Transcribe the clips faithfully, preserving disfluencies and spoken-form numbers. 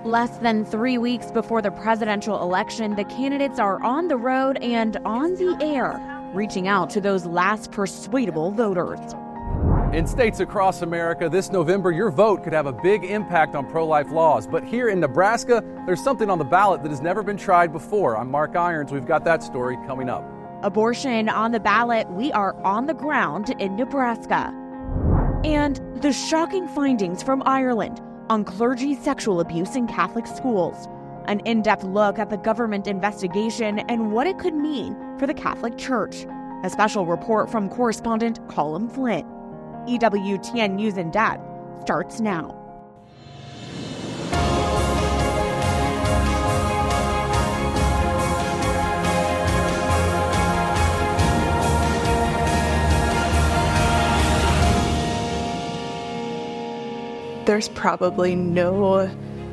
Less than three weeks before the presidential election, the candidates are on the road and on the air, reaching out to those last persuadable voters. In states across America, this November, your vote could have a big impact on pro-life laws. But here in Nebraska, there's something on the ballot that has never been tried before. I'm Mark Irons. We've got that story coming up. Abortion on the ballot. We are on the ground in Nebraska. And the shocking findings from Ireland on clergy sexual abuse in Catholic schools. An in-depth look at the government investigation and what it could mean for the Catholic Church. A special report from correspondent Colin Flynn. E W T N News in Depth starts now. There's probably no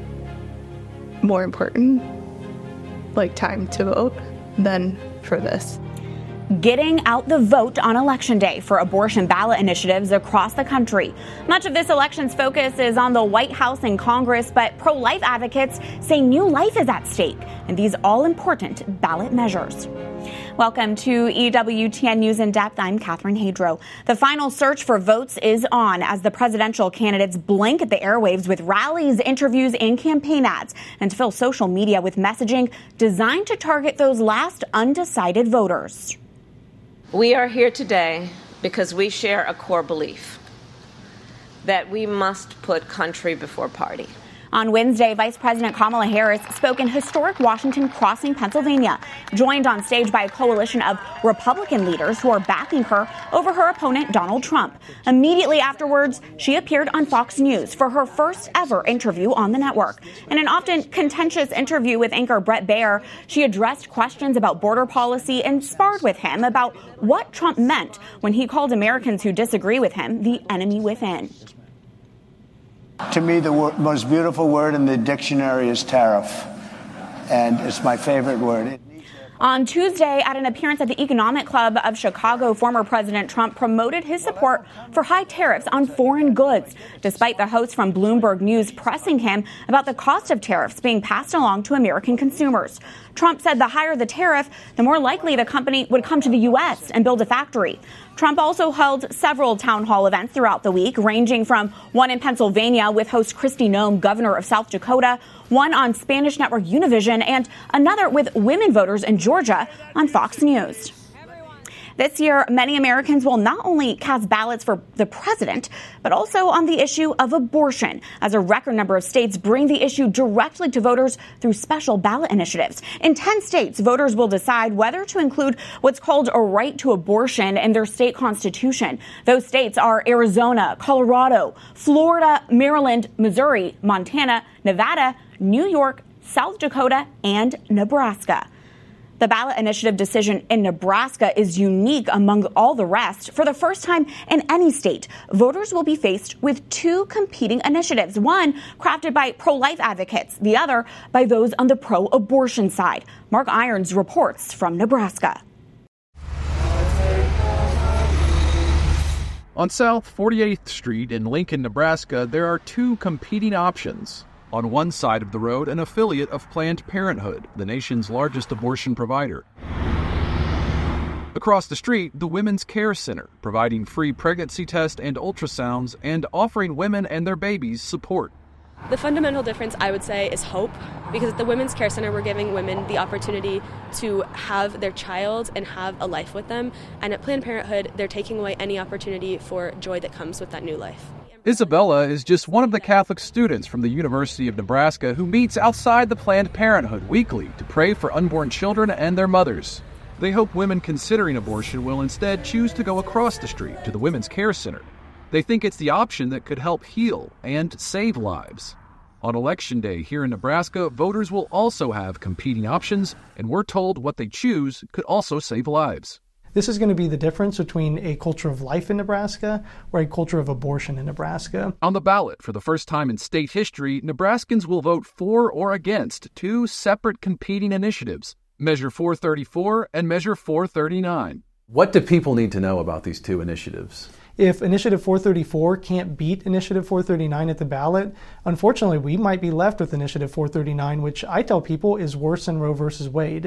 more important like time to vote than for this. Getting out the vote on Election Day for abortion ballot initiatives across the country. Much of this election's focus is on the White House and Congress, but pro-life advocates say new life is at stake in these all-important ballot measures. Welcome to E W T N News in Depth. I'm Catherine Hadro. The final search for votes is on as the presidential candidates blanket the airwaves with rallies, interviews, and campaign ads, and to fill social media with messaging designed to target those last undecided voters. We are here today because we share a core belief that we must put country before party. On Wednesday, Vice President Kamala Harris spoke in historic Washington Crossing, Pennsylvania, joined on stage by a coalition of Republican leaders who are backing her over her opponent, Donald Trump. Immediately afterwards, she appeared on Fox News for her first ever interview on the network. In an often contentious interview with anchor Bret Baier, she addressed questions about border policy and sparred with him about what Trump meant when he called Americans who disagree with him the enemy within. To me, the wor- most beautiful word in the dictionary is tariff, and it's my favorite word. On Tuesday, at an appearance at the Economic Club of Chicago, former President Trump promoted his support for high tariffs on foreign goods, despite the host from Bloomberg News pressing him about the cost of tariffs being passed along to American consumers. Trump said the higher the tariff, the more likely the company would come to the U S and build a factory. Trump also held several town hall events throughout the week, ranging from one in Pennsylvania with host Kristi Noem, governor of South Dakota, one on Spanish network Univision, and another with women voters in Georgia on Fox News. This year, many Americans will not only cast ballots for the president, but also on the issue of abortion, as a record number of states bring the issue directly to voters through special ballot initiatives. In ten states, voters will decide whether to include what's called a right to abortion in their state constitution. Those states are Arizona, Colorado, Florida, Maryland, Missouri, Montana, Nevada, New York, South Dakota, and Nebraska. The ballot initiative decision in Nebraska is unique among all the rest. For the first time in any state, voters will be faced with two competing initiatives, one crafted by pro-life advocates, the other by those on the pro-abortion side. Mark Irons reports from Nebraska. On South forty-eighth Street in Lincoln, Nebraska, there are two competing options. On one side of the road, an affiliate of Planned Parenthood, the nation's largest abortion provider. Across the street, the Women's Care Center, providing free pregnancy tests and ultrasounds and offering women and their babies support. The fundamental difference, I would say, is hope, because at the Women's Care Center, we're giving women the opportunity to have their child and have a life with them. And at Planned Parenthood, they're taking away any opportunity for joy that comes with that new life. Isabella is just one of the Catholic students from the University of Nebraska who meets outside the Planned Parenthood weekly to pray for unborn children and their mothers. They hope women considering abortion will instead choose to go across the street to the Women's Care Center. They think it's the option that could help heal and save lives. On Election Day here in Nebraska, voters will also have competing options, and we're told what they choose could also save lives. This is going to be the difference between a culture of life in Nebraska or a culture of abortion in Nebraska. On the ballot, for the first time in state history, Nebraskans will vote for or against two separate competing initiatives, Measure four thirty-four and Measure four thirty-nine. What do people need to know about these two initiatives? If Initiative four thirty-four can't beat Initiative four thirty-nine at the ballot, unfortunately, we might be left with Initiative four thirty-nine, which I tell people is worse than Roe versus Wade.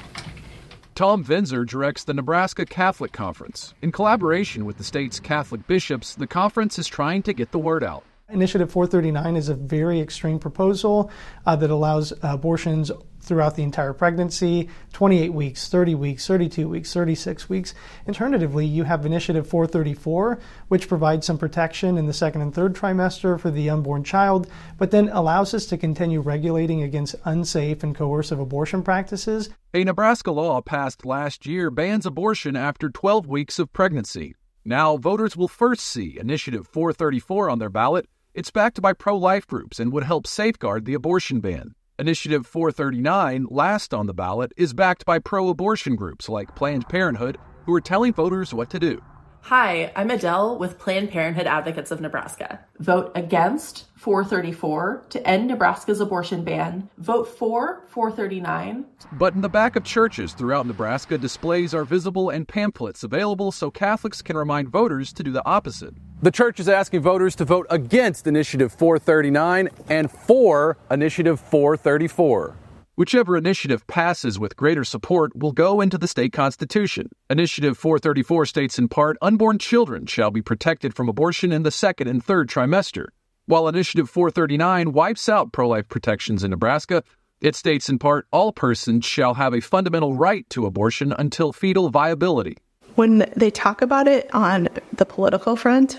Tom Venzer directs the Nebraska Catholic Conference. In collaboration with the state's Catholic bishops, the conference is trying to get the word out. Initiative four thirty-nine is a very extreme proposal uh, that allows abortions throughout the entire pregnancy, twenty-eight weeks, thirty weeks, thirty-two weeks, thirty-six weeks. Alternatively, you have Initiative four thirty-four, which provides some protection in the second and third trimester for the unborn child, but then allows us to continue regulating against unsafe and coercive abortion practices. A Nebraska law passed last year bans abortion after twelve weeks of pregnancy. Now, voters will first see Initiative four thirty-four on their ballot. It's backed by pro-life groups and would help safeguard the abortion ban. Initiative four thirty-nine, last on the ballot, is backed by pro-abortion groups like Planned Parenthood, who are telling voters what to do. Hi, I'm Adele with Planned Parenthood Advocates of Nebraska. Vote against four thirty-four to end Nebraska's abortion ban. Vote for four thirty-nine. But in the back of churches throughout Nebraska, displays are visible and pamphlets available so Catholics can remind voters to do the opposite. The church is asking voters to vote against Initiative four thirty-nine and for Initiative four thirty-four. Whichever initiative passes with greater support will go into the state constitution. Initiative four thirty-four states in part, unborn children shall be protected from abortion in the second and third trimester. While Initiative four thirty-nine wipes out pro-life protections in Nebraska, it states in part, all persons shall have a fundamental right to abortion until fetal viability. When they talk about it on the political front,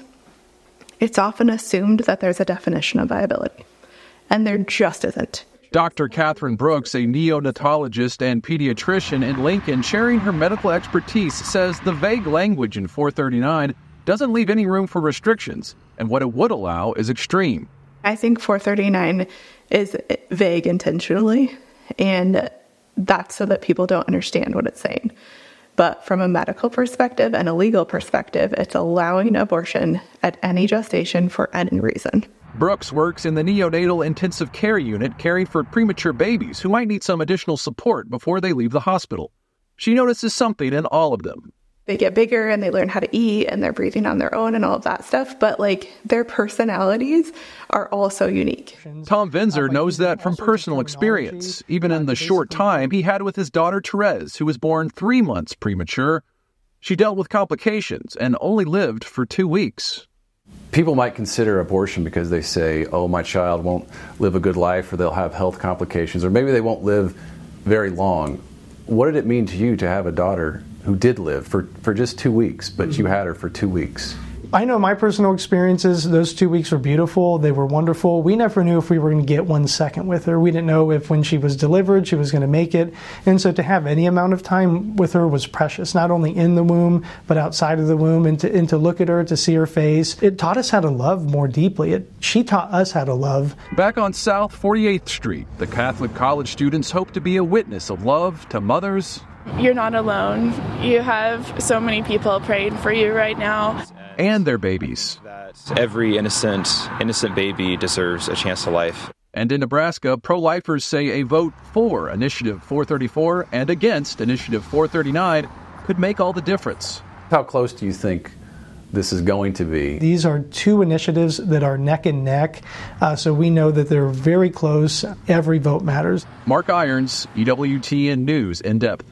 it's often assumed that there's a definition of viability, and there just isn't. Doctor Catherine Brooks, a neonatologist and pediatrician in Lincoln, sharing her medical expertise, says the vague language in four thirty-nine doesn't leave any room for restrictions, and what it would allow is extreme. I think four thirty-nine is vague intentionally, and that's so that people don't understand what it's saying. But from a medical perspective and a legal perspective, it's allowing abortion at any gestation for any reason. Brooks works in the neonatal intensive care unit caring for premature babies who might need some additional support before they leave the hospital. She notices something in all of them. They get bigger and they learn how to eat and they're breathing on their own and all of that stuff, but like their personalities are also unique. Tom Venzer knows that from personal experience, even in the short time he had with his daughter Therese, who was born three months premature. She dealt with complications and only lived for two weeks. People might consider abortion because they say, oh, my child won't live a good life, or they'll have health complications, or maybe they won't live very long. What did it mean to you to have a daughter who did live for, for just two weeks, but mm-hmm. you had her for two weeks? I know my personal experiences, those two weeks were beautiful. They were wonderful. We never knew if we were going to get one second with her. We didn't know if when she was delivered, she was going to make it. And so to have any amount of time with her was precious, not only in the womb, but outside of the womb, and to, and to look at her, to see her face. It taught us how to love more deeply. It, she taught us how to love. Back on South forty-eighth Street, the Catholic college students hope to be a witness of love to mothers. You're not alone. You have so many people praying for you right now. And their babies. Every innocent, innocent baby deserves a chance to life. And in Nebraska, pro-lifers say a vote for Initiative four thirty-four and against Initiative four thirty-nine could make all the difference. How close do you think this is going to be? These are two initiatives that are neck and neck, uh, so we know that they're very close. Every vote matters. Mark Irons, E W T N News, in depth.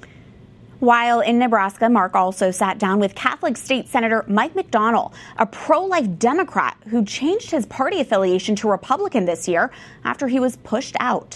While in Nebraska, Mark also sat down with Catholic State Senator Mike McDonnell, a pro-life Democrat who changed his party affiliation to Republican this year after he was pushed out.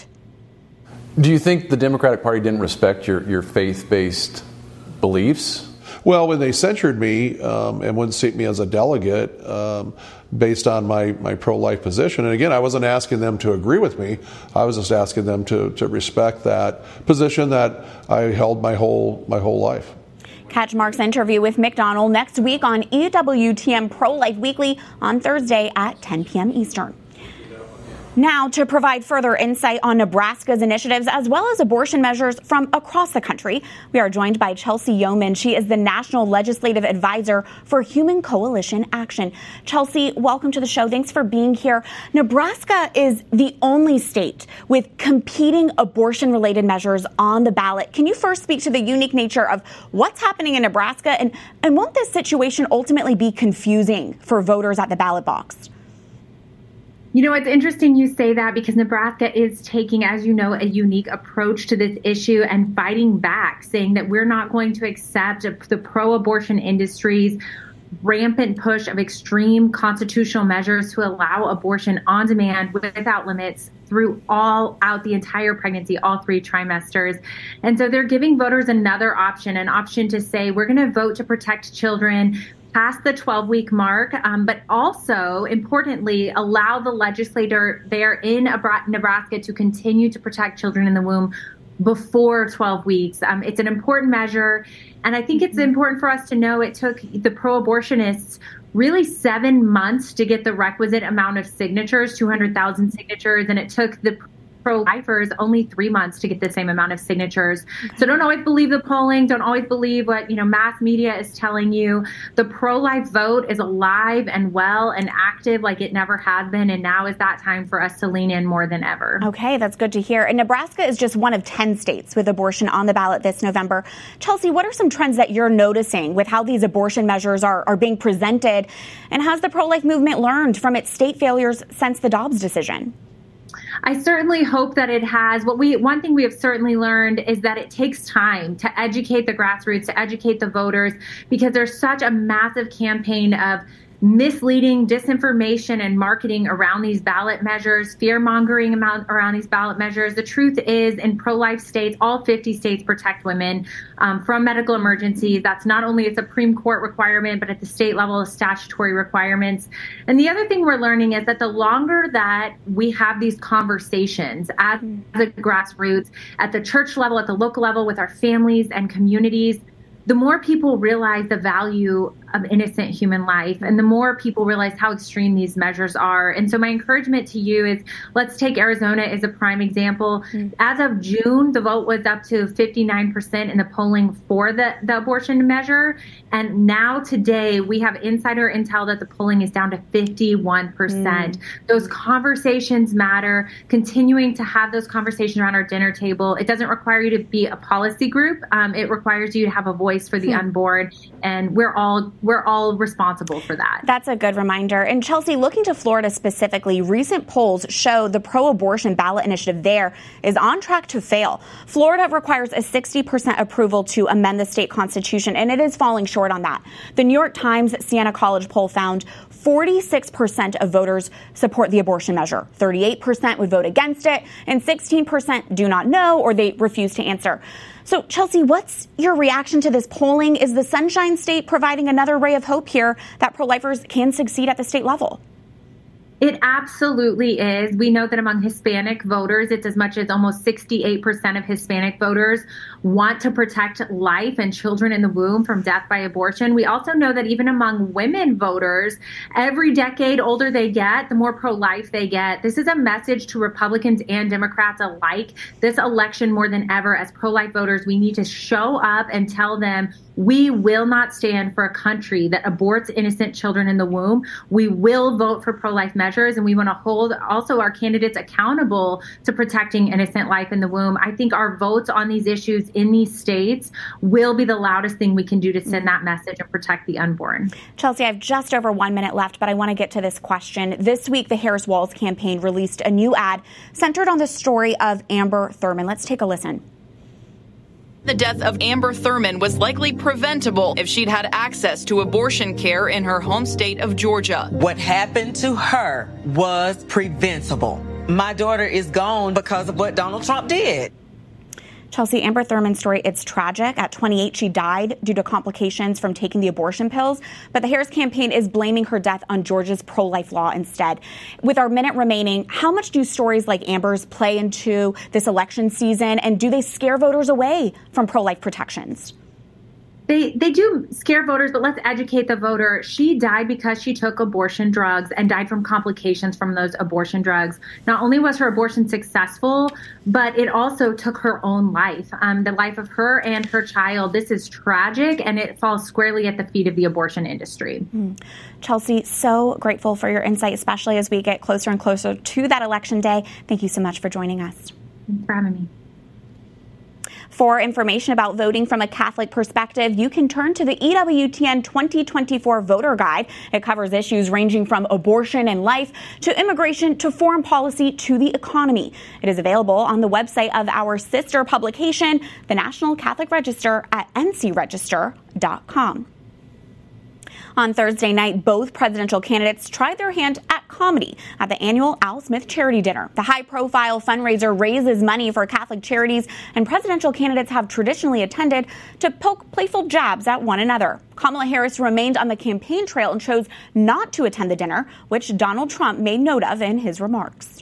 Do you think the Democratic Party didn't respect your, your faith-based beliefs? Well, when they censured me um, and wouldn't seat me as a delegate um, based on my, my pro-life position, and again, I wasn't asking them to agree with me. I was just asking them to, to respect that position that I held my whole my whole life. Catch Mark's interview with McDonnell next week on E W T N Pro-Life Weekly on Thursday at ten p.m. Eastern. Now, to provide further insight on Nebraska's initiatives as well as abortion measures from across the country, we are joined by Chelsea Yeoman. She is the National Legislative Advisor for Human Coalition Action. Chelsea, welcome to the show. Thanks for being here. Nebraska is the only state with competing abortion-related measures on the ballot. Can you first speak to the unique nature of what's happening in Nebraska, and, and won't this situation ultimately be confusing for voters at the ballot box? You know, it's interesting you say that because Nebraska is taking, as you know, a unique approach to this issue and fighting back, saying that we're not going to accept the pro-abortion industry's rampant push of extreme constitutional measures to allow abortion on demand without limits through all out the entire pregnancy, all three trimesters. And so they're giving voters another option, an option to say, we're going to vote to protect children past the twelve-week mark, um, but also, importantly, allow the legislator there in Nebraska to continue to protect children in the womb before twelve weeks. Um, it's an important measure, and I think it's important for us to know it took the pro-abortionists really seven months to get the requisite amount of signatures, two hundred thousand signatures, and it took the pro-lifers only three months to get the same amount of signatures. Okay. So don't always believe the polling. Don't always believe what, you know, mass media is telling you. The pro-life vote is alive and well and active like it never has been. And now is that time for us to lean in more than ever. Okay, that's good to hear. And Nebraska is just one of ten states with abortion on the ballot this November. Chelsea, what are some trends that you're noticing with how these abortion measures are, are being presented? And has the pro-life movement learned from its state failures since the Dobbs decision? I certainly hope that it has. What we, one thing we have certainly learned is that it takes time to educate the grassroots, to educate the voters, because there's such a massive campaign of misleading disinformation and marketing around these ballot measures, fear-mongering around these ballot measures. The truth is, in pro-life states, all fifty states protect women um, from medical emergencies. That's not only a Supreme Court requirement, but at the state level, statutory requirements. And the other thing we're learning is that the longer that we have these conversations at the grassroots, at the church level, at the local level, with our families and communities, the more people realize the value of innocent human life, and the more people realize how extreme these measures are. And so my encouragement to you is, let's take Arizona as a prime example. Mm-hmm. As of June, the vote was up to fifty-nine percent in the polling for the, the abortion measure. And now today we have insider intel that the polling is down to fifty-one percent. Mm-hmm. Those conversations matter. Continuing to have those conversations around our dinner table. It doesn't require you to be a policy group. Um, it requires you to have a voice for the mm-hmm. unborn. And we're all We're all responsible for that. That's a good reminder. And Chelsea, looking to Florida specifically, recent polls show the pro-abortion ballot initiative there is on track to fail. Florida requires a sixty percent approval to amend the state constitution, and it is falling short on that. The New York Times Siena College poll found forty-six percent of voters support the abortion measure. thirty-eight percent would vote against it, and sixteen percent do not know or they refuse to answer. So, Chelsea, what's your reaction to this polling? Is the Sunshine State providing another ray of hope here that pro-lifers can succeed at the state level? It absolutely is. We know that among Hispanic voters, it's as much as almost sixty-eight percent of Hispanic voters want to protect life and children in the womb from death by abortion. We also know that even among women voters, every decade older they get, the more pro-life they get. This is a message to Republicans and Democrats alike. This election, more than ever, as pro-life voters, we need to show up and tell them we will not stand for a country that aborts innocent children in the womb. We will vote for pro-life measures, and we want to hold also our candidates accountable to protecting innocent life in the womb. I think our votes on these issues in these states will be the loudest thing we can do to send that message and protect the unborn. Chelsea, I have just over one minute left, but I want to get to this question. This week, the Harris Walz campaign released a new ad centered on the story of Amber Thurman. Let's take a listen. The death of Amber Thurman was likely preventable if she'd had access to abortion care in her home state of Georgia. What happened to her was preventable. My daughter is gone because of what Donald Trump did. Chelsea, Amber Thurman's story, it's tragic. At twenty-eight, she died due to complications from taking the abortion pills. But the Harris campaign is blaming her death on Georgia's pro-life law instead. With our minute remaining, how much do stories like Amber's play into this election season? And do they scare voters away from pro-life protections? they they do scare voters, but let's educate the voter. She died because she took abortion drugs and died from complications from those abortion drugs. Not only was her abortion successful, but it also took her own life, um, the life of her and her child. This is tragic, and it falls squarely at the feet of the abortion industry. Mm. Chelsea, so grateful for your insight, especially as we get closer and closer to that election day. Thank you so much for joining us. Thanks for having me. For information about voting from a Catholic perspective, you can turn to the E W T N twenty twenty-four Voter Guide. It covers issues ranging from abortion and life to immigration to foreign policy to the economy. It is available on the website of our sister publication, the National Catholic Register, at N C register dot com. On Thursday night, both presidential candidates tried their hand at comedy at the annual Al Smith Charity Dinner. The high-profile fundraiser raises money for Catholic charities, and presidential candidates have traditionally attended to poke playful jabs at one another. Kamala Harris remained on the campaign trail and chose not to attend the dinner, which Donald Trump made note of in his remarks.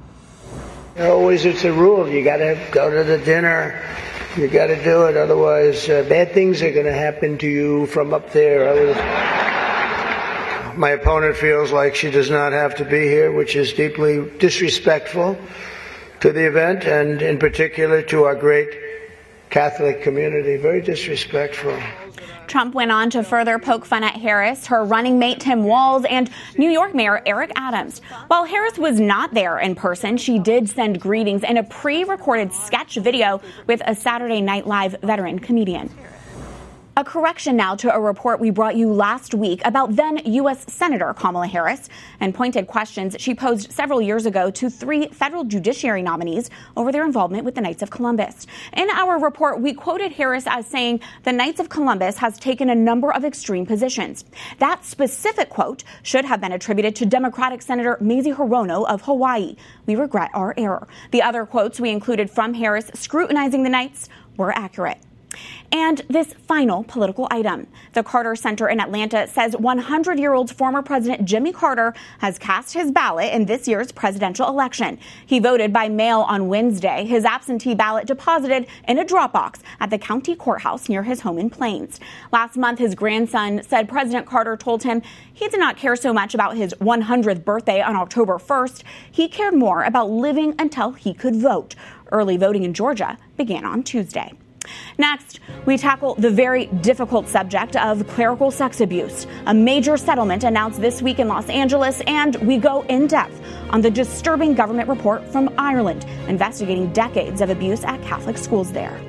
Always it's a rule. You got to go to the dinner. You got to do it. Otherwise, uh, bad things are going to happen to you from up there. I was, my opponent feels like she does not have to be here, which is deeply disrespectful to the event and in particular to our great Catholic community. Very disrespectful. Trump went on to further poke fun at Harris, her running mate Tim Walz, and New York Mayor Eric Adams. While Harris was not there in person, she did send greetings in a pre-recorded sketch video with a Saturday Night Live veteran comedian. A correction now to a report we brought you last week about then U S Senator Kamala Harris and pointed questions she posed several years ago to three federal judiciary nominees over their involvement with the Knights of Columbus. In our report, we quoted Harris as saying the Knights of Columbus has taken a number of extreme positions. That specific quote should have been attributed to Democratic Senator Mazie Hirono of Hawaii. We regret our error. The other quotes we included from Harris scrutinizing the Knights were accurate. And this final political item. The Carter Center in Atlanta says one hundred-year-old former President Jimmy Carter has cast his ballot in this year's presidential election. He voted by mail on Wednesday, his absentee ballot deposited in a drop box at the county courthouse near his home in Plains. Last month, his grandson said President Carter told him he did not care so much about his one hundredth birthday on October first. He cared more about living until he could vote. Early voting in Georgia began on Tuesday. Next, we tackle the very difficult subject of clerical sex abuse. A major settlement announced this week in Los Angeles, and we go in depth on the disturbing government report from Ireland investigating decades of abuse at Catholic schools there.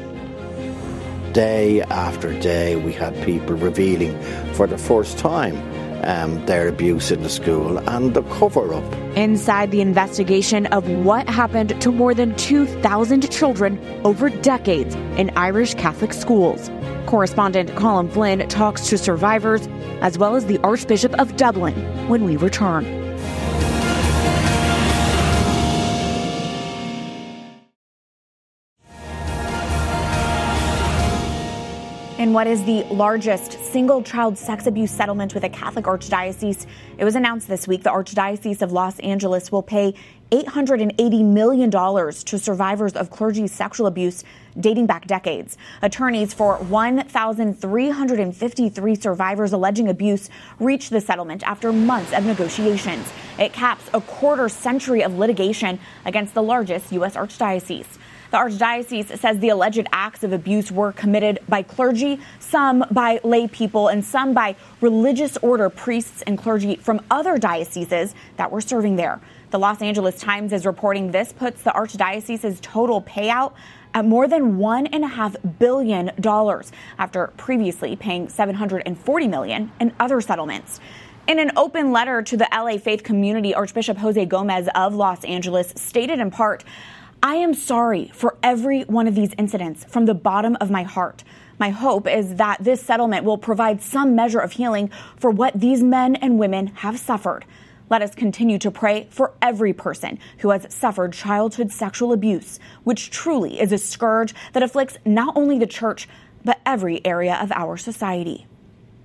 Day after day, we had people revealing for the first time Um, their abuse in the school and the cover-up. Inside the investigation of what happened to more than two thousand children over decades in Irish Catholic schools. Correspondent Colin Flynn talks to survivors as well as the Archbishop of Dublin when we return. In what is the largest single-child sex abuse settlement with a Catholic archdiocese, it was announced this week the Archdiocese of Los Angeles will pay eight hundred eighty million dollars to survivors of clergy sexual abuse dating back decades. Attorneys for one thousand three hundred fifty-three survivors alleging abuse reached the settlement after months of negotiations. It caps a quarter century of litigation against the largest U S archdiocese. The Archdiocese says the alleged acts of abuse were committed by clergy, some by lay people, and some by religious order priests and clergy from other dioceses that were serving there. The Los Angeles Times is reporting this puts the Archdiocese's total payout at more than one and a half billion dollars after previously paying seven hundred forty million dollars in other settlements. In an open letter to the L A faith community, Archbishop Jose Gomez of Los Angeles stated in part, "I am sorry for every one of these incidents from the bottom of my heart. My hope is that this settlement will provide some measure of healing for what these men and women have suffered. Let us continue to pray for every person who has suffered childhood sexual abuse, which truly is a scourge that afflicts not only the church, but every area of our society."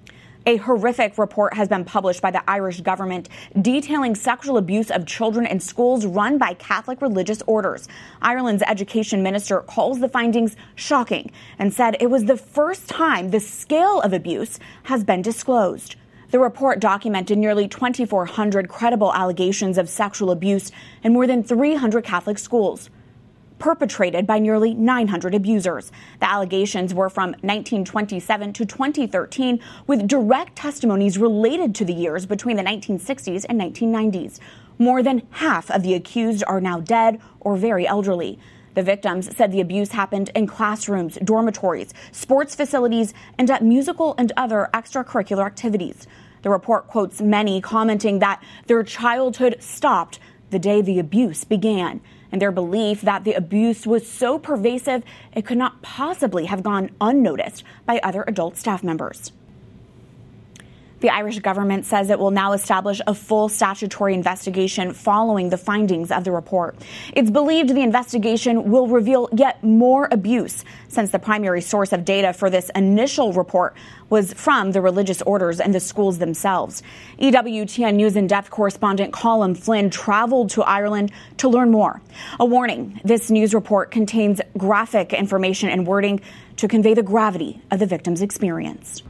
A horrific report has been published by the Irish government detailing sexual abuse of children in schools run by Catholic religious orders. Ireland's education minister calls the findings shocking and said it was the first time the scale of abuse has been disclosed. The report documented nearly twenty-four hundred credible allegations of sexual abuse in more than three hundred Catholic schools, perpetrated by nearly nine hundred abusers. The allegations were from nineteen twenty-seven to twenty thirteen, with direct testimonies related to the years between the nineteen sixties and nineteen nineties. More than half of the accused are now dead or very elderly. The victims said the abuse happened in classrooms, dormitories, sports facilities, and at musical and other extracurricular activities. The report quotes many commenting that their childhood stopped the day the abuse began, and their belief that the abuse was so pervasive it could not possibly have gone unnoticed by other adult staff members. The Irish government says it will now establish a full statutory investigation following the findings of the report. It's believed the investigation will reveal yet more abuse, since the primary source of data for this initial report was from the religious orders and the schools themselves. E W T N News in-depth correspondent Colin Flynn traveled to Ireland to learn more. A warning, this news report contains graphic information and wording to convey the gravity of the victim's experience.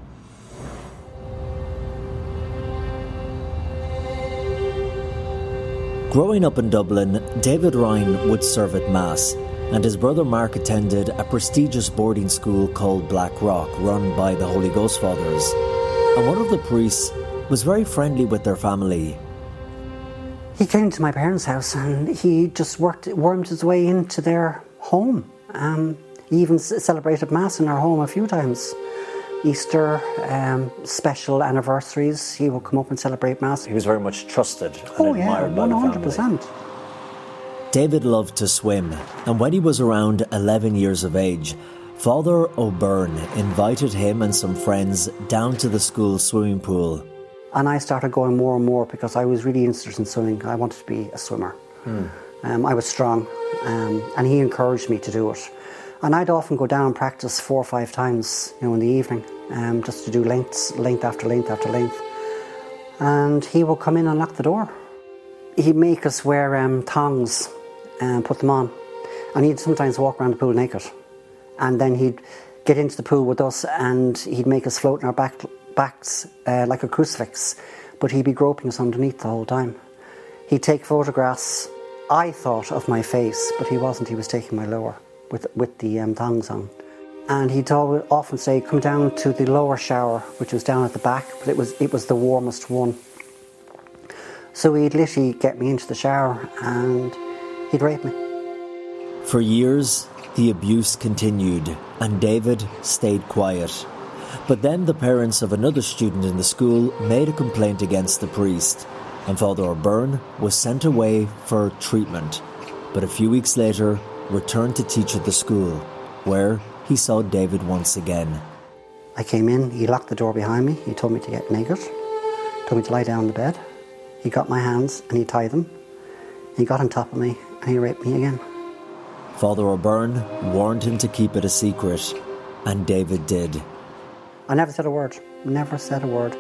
Growing up in Dublin, David Ryan would serve at Mass, and his brother Mark attended a prestigious boarding school called Black Rock, run by the Holy Ghost Fathers. And one of the priests was very friendly with their family. He came to my parents' house and he just worked, wormed his way into their home. Um, he even celebrated Mass in our home a few times. Easter, um, special anniversaries, he would come up and celebrate Mass. He was very much trusted and oh, yeah, admired by the family. one hundred percent. David loved to swim, and when he was around eleven years of age, Father O'Byrne invited him and some friends down to the school swimming pool. And I started going more and more because I was really interested in swimming. I wanted to be a swimmer. Hmm. Um, I was strong, um, and he encouraged me to do it. And I'd often go down and practice four or five times, you know, in the evening, um, just to do lengths, length after length after length. And he would come in and lock the door. He'd make us wear um, thongs and put them on. And he'd sometimes walk around the pool naked. And then he'd get into the pool with us and he'd make us float on our back, backs uh, like a crucifix. But he'd be groping us underneath the whole time. He'd take photographs. I thought of my face, but he wasn't. He was taking my lower. with with the um, thongs on. And he'd always, often say, come down to the lower shower, which was down at the back, but it was it was the warmest one. So he'd literally get me into the shower and he'd rape me. For years, the abuse continued and David stayed quiet. But then the parents of another student in the school made a complaint against the priest, and Father O'Byrne was sent away for treatment. But a few weeks later, returned to teach at the school, where he saw David once again. I came in, he locked the door behind me, he told me to get naked, told me to lie down in the bed. He got my hands and he tied them. He got on top of me and he raped me again. Father O'Byrne warned him to keep it a secret, and David did. I never said a word, never said a word.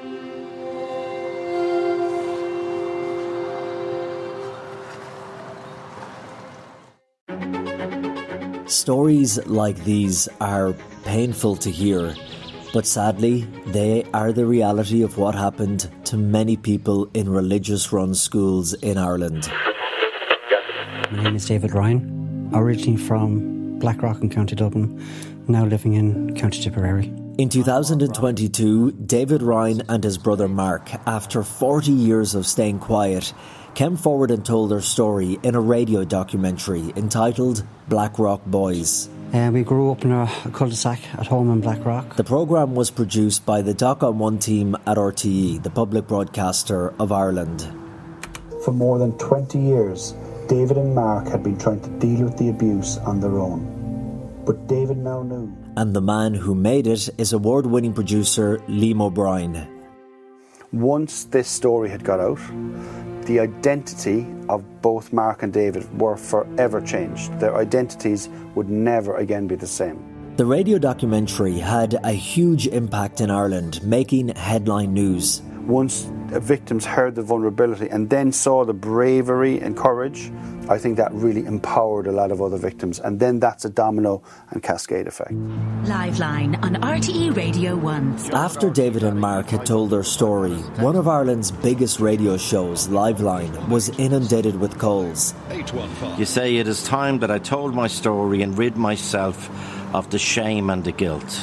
Stories like these are painful to hear, but sadly, they are the reality of what happened to many people in religious-run schools in Ireland. My name is David Ryan, originally from Blackrock in County Dublin, now living in County Tipperary. In two thousand twenty-two, David Ryan and his brother Mark, after forty years of staying quiet, came forward and told their story in a radio documentary entitled Blackrock Boys. Uh, we grew up in a, a cul-de-sac at home in Blackrock. The programme was produced by the Doc on One team at R T E, the public broadcaster of Ireland. For more than twenty years, David and Mark had been trying to deal with the abuse on their own. But David now knew. And the man who made it is award-winning producer Liam O'Brien. Once this story had got out, the identity of both Mark and David were forever changed. Their identities would never again be the same. The radio documentary had a huge impact in Ireland, making headline news. Once victims heard the vulnerability and then saw the bravery and courage, I think that really empowered a lot of other victims. And then that's a domino and cascade effect. Liveline on R T E Radio one. After David and Mark had told their story, one of Ireland's biggest radio shows, Liveline, was inundated with calls. You say it is time that I told my story and rid myself of the shame and the guilt.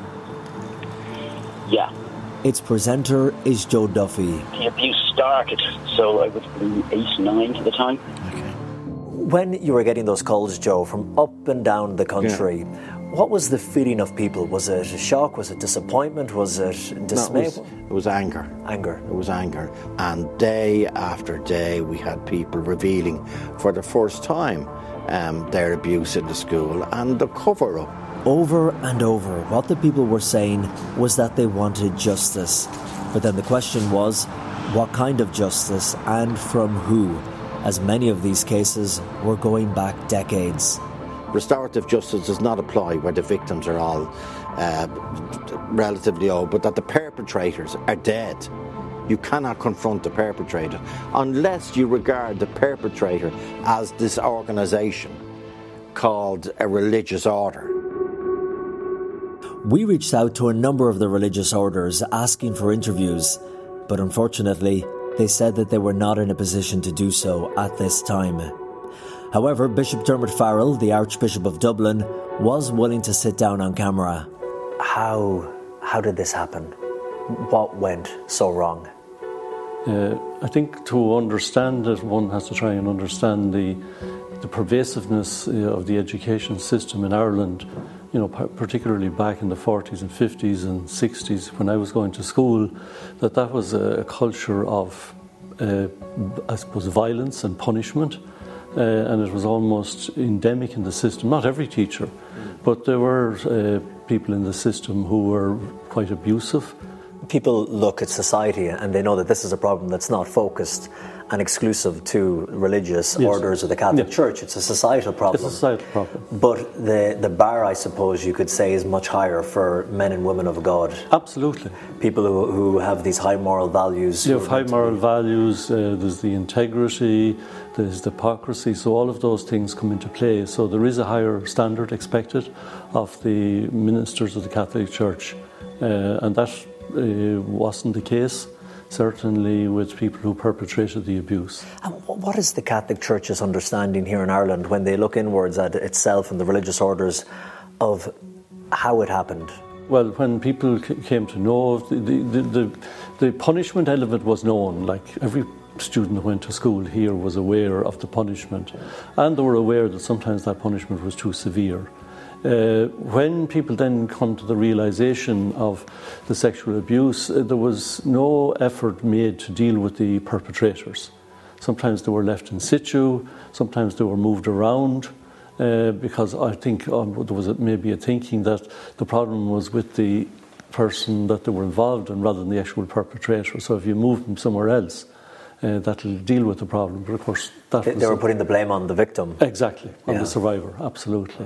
Yeah. Its presenter is Joe Duffy. The abuse started, so I was eight, nine at the time. When you were getting those calls, Joe, from up and down the country, yeah. What was the feeling of people? Was it shock? Was it disappointment? Was it dismay? No, it, was, it was anger. Anger. It was anger. And day after day, we had people revealing for the first time um, their abuse in the school and the cover-up. Over and over, what the people were saying was that they wanted justice. But then the question was, what kind of justice and from who? As many of these cases were going back decades. Restorative justice does not apply where the victims are all uh, relatively old, but that the perpetrators are dead. You cannot confront the perpetrator unless you regard the perpetrator as this organisation called a religious order. We reached out to a number of the religious orders asking for interviews, but unfortunately, they said that they were not in a position to do so at this time. However, Bishop Dermot Farrell, the Archbishop of Dublin, was willing to sit down on camera. How, how did this happen? What went so wrong? Uh, I think to understand it, one has to try and understand the, the pervasiveness uh, of the education system in Ireland, you know, particularly back in the forties and fifties and sixties when I was going to school, that that was a culture of, uh, I suppose, violence and punishment. Uh, and it was almost endemic in the system. Not every teacher, but there were uh, people in the system who were quite abusive. People look at society and they know that this is a problem that's not focused and exclusive to religious yes. orders or the Catholic yes. Church. It's a societal problem. It's a societal problem. But the, the bar, I suppose you could say, is much higher for men and women of God. Absolutely. People who, who have these high moral values. You have high moral values, uh, there's the integrity, there's the hypocrisy, so all of those things come into play. So there is a higher standard expected of the ministers of the Catholic Church, uh, and that uh, wasn't the case. Certainly with people who perpetrated the abuse. And what is the Catholic Church's understanding here in Ireland when they look inwards at itself and the religious orders of how it happened? Well, when people came to know, the, the, the, the punishment element was known. Like every student who went to school here was aware of the punishment, and they were aware that sometimes that punishment was too severe. Uh, when people then come to the realisation of the sexual abuse, uh, there was no effort made to deal with the perpetrators. Sometimes they were left in situ, sometimes they were moved around, uh, because I think um, there was a, maybe a thinking that the problem was with the person that they were involved in rather than the actual perpetrator. So if you move them somewhere else, uh, that'll deal with the problem. But of course, that they, was they were a, putting the blame on the victim. Exactly, on yeah. the survivor, absolutely.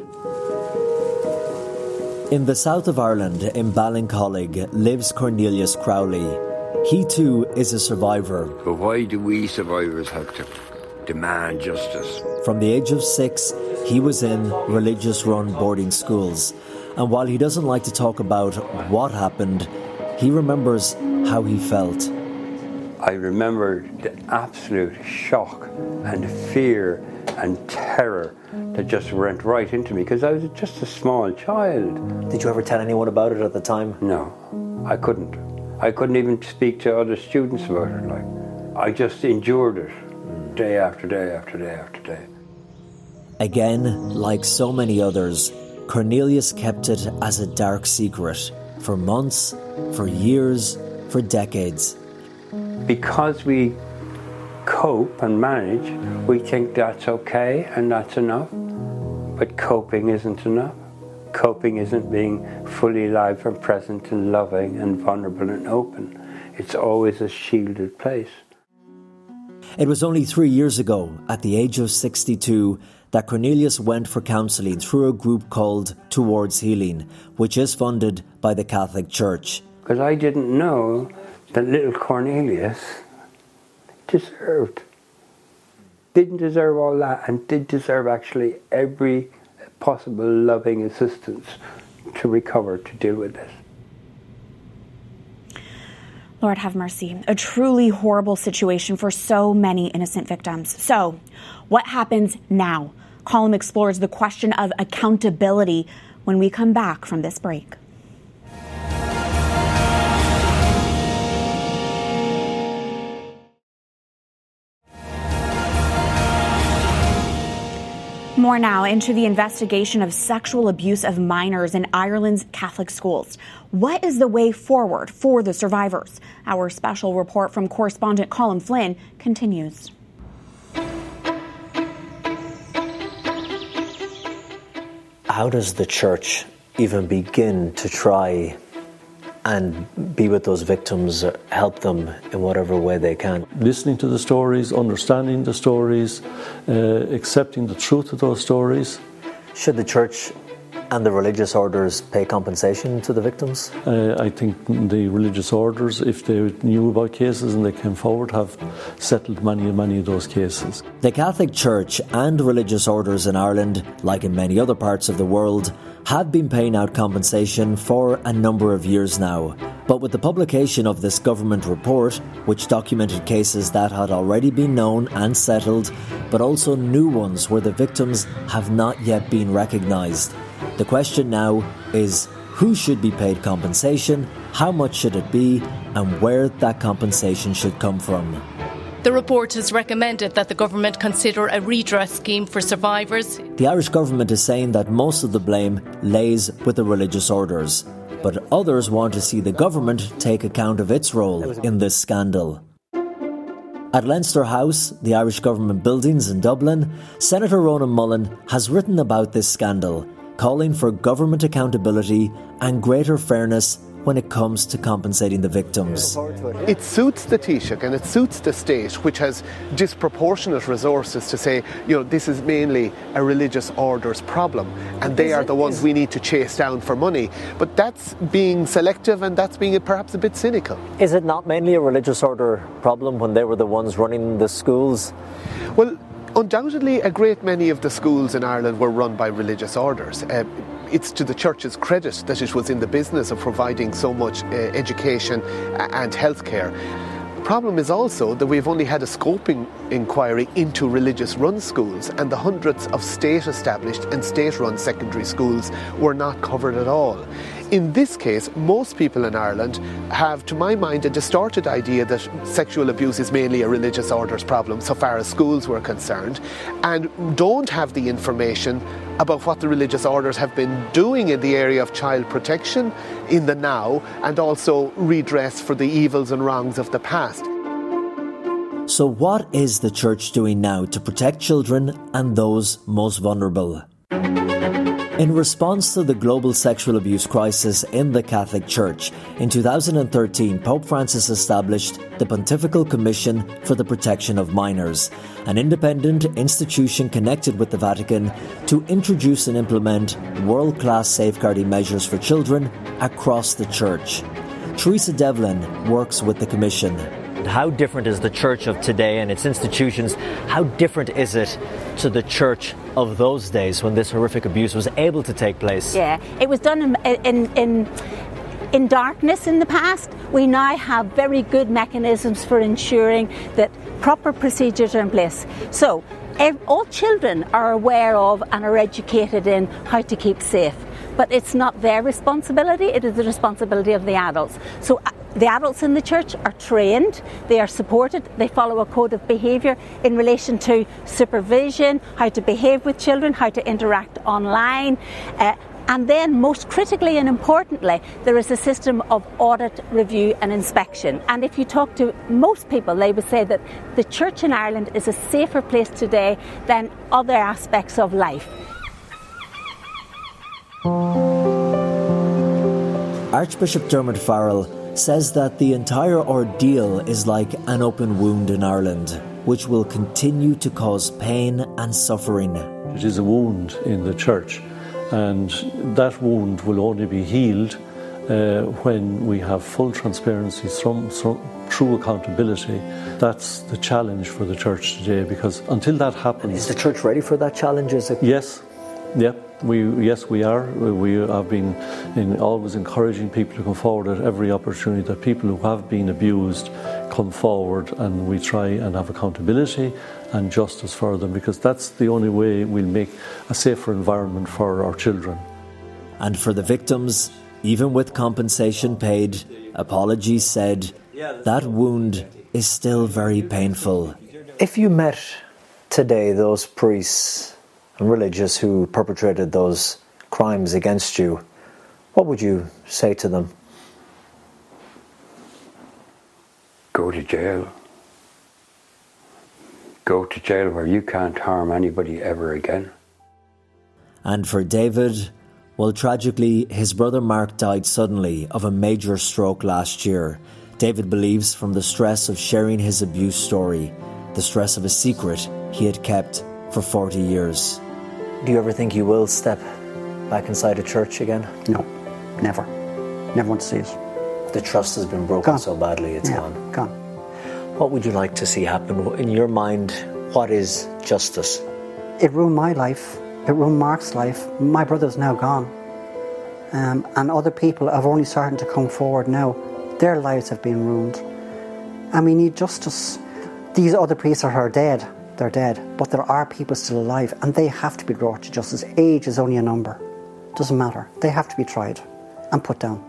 In the south of Ireland, in Ballincollig, lives Cornelius Crowley. He too is a survivor. But why do we survivors have to demand justice? From the age of six, he was in religious-run boarding schools. And while he doesn't like to talk about what happened, he remembers how he felt. I remember the absolute shock and fear and terror that just went right into me because I was just a small child. Did you ever tell anyone about it at the time? No, I couldn't. I couldn't even speak to other students about it. Like, I just endured it mm. day after day after day after day. Again, like so many others, Cornelius kept it as a dark secret for months, for years, for decades. Because we cope and manage, we think that's okay and that's enough. But coping isn't enough. Coping isn't being fully alive and present and loving and vulnerable and open. It's always a shielded place. It was only three years ago, at the age of sixty-two, that Cornelius went for counselling through a group called Towards Healing, which is funded by the Catholic Church. Because I didn't know that little Cornelius deserved, didn't deserve all that, and did deserve actually every possible loving assistance to recover, to deal with this. Lord have mercy. A truly horrible situation for so many innocent victims. So, what happens now? Column explores the question of accountability when we come back from this break. More now into the investigation of sexual abuse of minors in Ireland's Catholic schools. What is the way forward for the survivors? Our special report from correspondent Colin Flynn continues. How does the church even begin to try and be with those victims, help them in whatever way they can? Listening to the stories, understanding the stories, uh, accepting the truth of those stories. Should the church and the religious orders pay compensation to the victims? Uh, I think the religious orders, if they knew about cases and they came forward, have settled many, many of those cases. The Catholic Church and religious orders in Ireland, like in many other parts of the world, have been paying out compensation for a number of years now. But with the publication of this government report, which documented cases that had already been known and settled, but also new ones where the victims have not yet been recognised, the question now is who should be paid compensation, how much should it be, and where that compensation should come from. The report has recommended that the government consider a redress scheme for survivors. The Irish government is saying that most of the blame lays with the religious orders, but others want to see the government take account of its role in this scandal. At Leinster House, the Irish government buildings in Dublin, Senator Ronan Mullen has written about this scandal, calling for government accountability and greater fairness when it comes to compensating the victims. It suits the Taoiseach and it suits the state, which has disproportionate resources, to say, you know, this is mainly a religious orders problem and they are the ones we need to chase down for money. But that's being selective and that's being perhaps a bit cynical. Is it not mainly a religious order problem when they were the ones running the schools? Well, undoubtedly, a great many of the schools in Ireland were run by religious orders. Uh, it's to the Church's credit that it was in the business of providing so much uh, education and healthcare. The problem is also that we've only had a scoping inquiry into religious-run schools, and the hundreds of state-established and state-run secondary schools were not covered at all. In this case, most people in Ireland have, to my mind, a distorted idea that sexual abuse is mainly a religious orders problem so far as schools were concerned, and don't have the information about what the religious orders have been doing in the area of child protection in the now, and also redress for the evils and wrongs of the past. So what is the Church doing now to protect children and those most vulnerable? In response to the global sexual abuse crisis in the Catholic Church, in two thousand thirteen, Pope Francis established the Pontifical Commission for the Protection of Minors, an independent institution connected with the Vatican to introduce and implement world-class safeguarding measures for children across the Church. Teresa Devlin works with the Commission. How different is the Church of today and its institutions? How different is it to the Church of those days when this horrific abuse was able to take place? Yeah, it was done in, in, in, in darkness in the past. We now have very good mechanisms for ensuring that proper procedures are in place. So, all children are aware of and are educated in how to keep safe. But it's not their responsibility, it is the responsibility of the adults. So uh, the adults in the Church are trained, they are supported, they follow a code of behaviour in relation to supervision, how to behave with children, how to interact online. Uh, and then, most critically and importantly, there is a system of audit, review and inspection. And if you talk to most people, they would say that the Church in Ireland is a safer place today than other aspects of life. Archbishop Dermot Farrell says that the entire ordeal is like an open wound in Ireland. which will continue to cause pain and suffering. It is a wound in the church, and that wound will only be healed uh, when we have full transparency from, from, through accountability. That's the challenge for the church today, because until that happens... Is the church ready for that challenge? Is it? Yes. Yeah, we yes we are. We have been in always encouraging people to come forward at every opportunity, that people who have been abused come forward, and we try and have accountability and justice for them, because that's the only way we'll make a safer environment for our children. And for the victims, even with compensation paid, apologies said, that wound is still very painful. If you met today those priests and religious who perpetrated those crimes against you, what would you say to them? Go to jail. Go to jail where you can't harm anybody ever again. And for David, well, tragically, his brother Mark died suddenly of a major stroke last year. David believes from the stress of sharing his abuse story, the stress of a secret he had kept for forty years. Do you ever think you will step back inside a church again? No, never. Never want to see it. The trust has been broken Gone. so badly, it's yeah, gone. Gone. What would you like to see happen? In your mind, what is justice? It ruined my life. It ruined Mark's life. My brother's now gone. Um, and other people are only starting to come forward now. Their lives have been ruined. And we need justice. These other priests are dead. They're dead. But there are people still alive, and they have to be brought to justice. Age is only a number. Doesn't matter. They have to be tried and put down.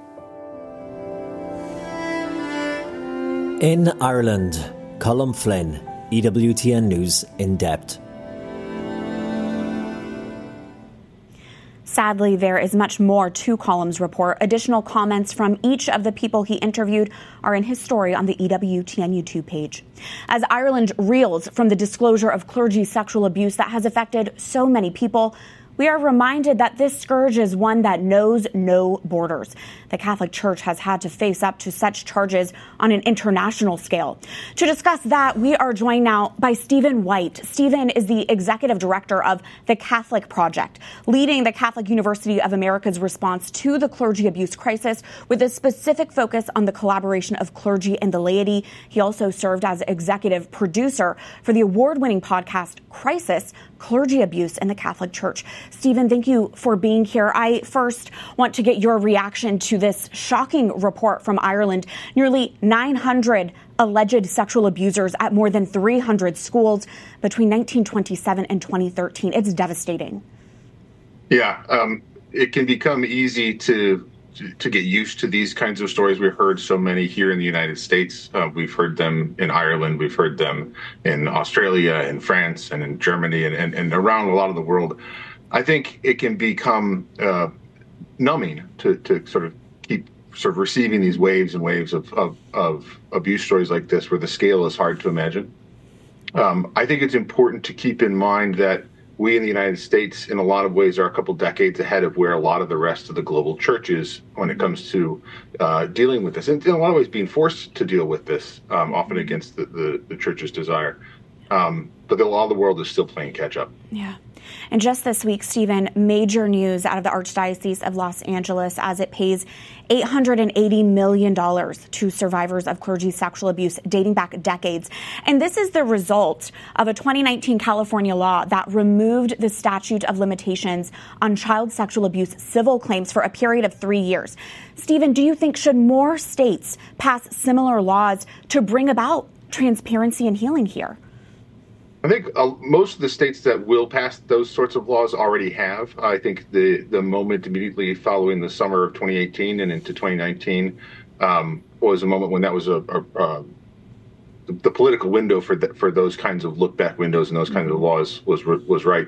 In Ireland, Colm Flynn, E W T N News in depth. Sadly, there is much more to Colm's report. Additional comments from each of the people he interviewed are in his story on the E W T N YouTube page. As Ireland reels from the disclosure of clergy sexual abuse that has affected so many people, we are reminded that this scourge is one that knows no borders. The Catholic Church has had to face up to such charges on an international scale. To discuss that, we are joined now by Stephen White. Stephen is the executive director of the Catholic Project, leading the Catholic University of America's response to the clergy abuse crisis with a specific focus on the collaboration of clergy and the laity. He also served as executive producer for the award-winning podcast Crisis, Clergy Abuse in the Catholic Church. Stephen, thank you for being here. I first want to get your reaction to this shocking report from Ireland. Nearly nine hundred alleged sexual abusers at more than three hundred schools between nineteen twenty-seven and twenty thirteen. It's devastating. Yeah, um, it can become easy to to get used to these kinds of stories. We've heard so many here in the United States. Uh, we've heard them in Ireland. We've heard them in Australia, in France, and in Germany, and, and, and around a lot of the world. I think it can become uh, numbing to, to sort of keep sort of receiving these waves and waves of, of, of abuse stories like this, where the scale is hard to imagine. Um, I think it's important to keep in mind that we in the United States, in a lot of ways, are a couple decades ahead of where a lot of the rest of the global church is when it comes to uh, dealing with this. And in a lot of ways, being forced to deal with this, um, often against the, the, the church's desire. Um, but a lot of the world is still playing catch up. Yeah. And just this week, Stephen, major news out of the Archdiocese of Los Angeles as it pays eight hundred eighty million dollars to survivors of clergy sexual abuse dating back decades. And this is the result of a twenty nineteen California law that removed the statute of limitations on child sexual abuse civil claims for a period of three years. Stephen, do you think should more states pass similar laws to bring about transparency and healing here? I think uh, most of the states that will pass those sorts of laws already have. I think the, the moment immediately following the summer of twenty eighteen and into twenty nineteen um, was a moment when that was a, a, a the, the political window for the, for those kinds of look back windows and those kinds of laws was was right.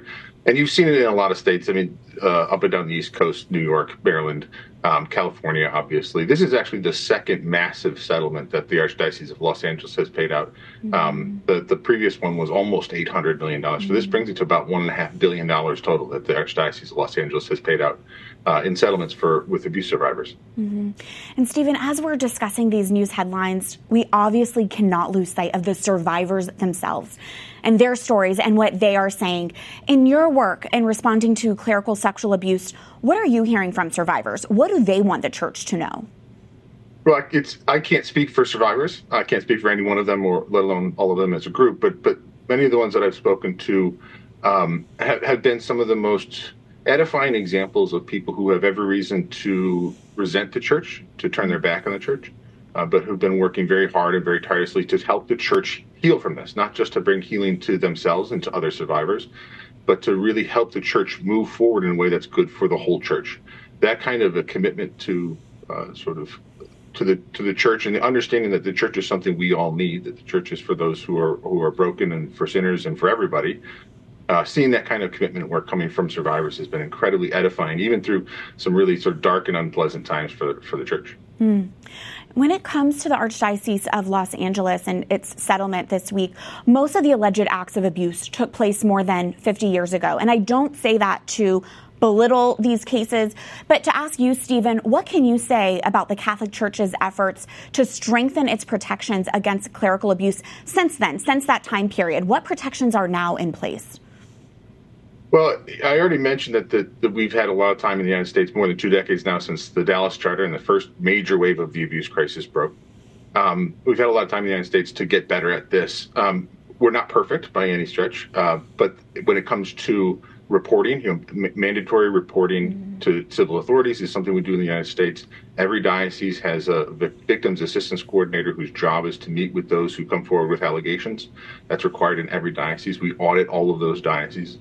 And you've seen it in a lot of states. I mean, uh, up and down the East Coast, New York, Maryland, um, California, obviously. This is actually the second massive settlement that the Archdiocese of Los Angeles has paid out. Mm-hmm. Um, the, the previous one was almost eight hundred million dollars. Mm-hmm. So this brings it to about one point five billion dollars total that the Archdiocese of Los Angeles has paid out uh, in settlements for with abuse survivors. Mm-hmm. And Stephen, as we're discussing these news headlines, we obviously cannot lose sight of the survivors themselves and their stories and what they are saying. In your work in responding to clerical sexual abuse, what are you hearing from survivors? What do they want the church to know? Well, it's I can't speak for survivors. I can't speak for any one of them, or let alone all of them as a group. But but many of the ones that I've spoken to um, have, have been some of the most edifying examples of people who have every reason to resent the church, to turn their back on the church, uh, but who've been working very hard and very tirelessly to help the church heal from this, not just to bring healing to themselves and to other survivors, but to really help the church move forward in a way that's good for the whole church. That kind of a commitment to uh, sort of to the to the church, and the understanding that the church is something we all need, that the church is for those who are who are broken and for sinners and for everybody. Uh, seeing that kind of commitment work coming from survivors has been incredibly edifying, even through some really sort of dark and unpleasant times for for the church. Mm. When it comes to the Archdiocese of Los Angeles and its settlement this week, most of the alleged acts of abuse took place more than fifty years ago. And I don't say that to belittle these cases, but to ask you, Stephen, what can you say about the Catholic Church's efforts to strengthen its protections against clerical abuse since then, since that time period? What protections are now in place? Well, I already mentioned that, the, that we've had a lot of time in the United States, more than two decades now, since the Dallas Charter and the first major wave of the abuse crisis broke. Um, we've had a lot of time in the United States to get better at this. Um, we're not perfect by any stretch, uh, but when it comes to reporting, you know, m- mandatory reporting mm-hmm. to civil authorities is something we do in the United States. Every diocese has a victims assistance coordinator whose job is to meet with those who come forward with allegations. That's required in every diocese. We audit all of those dioceses.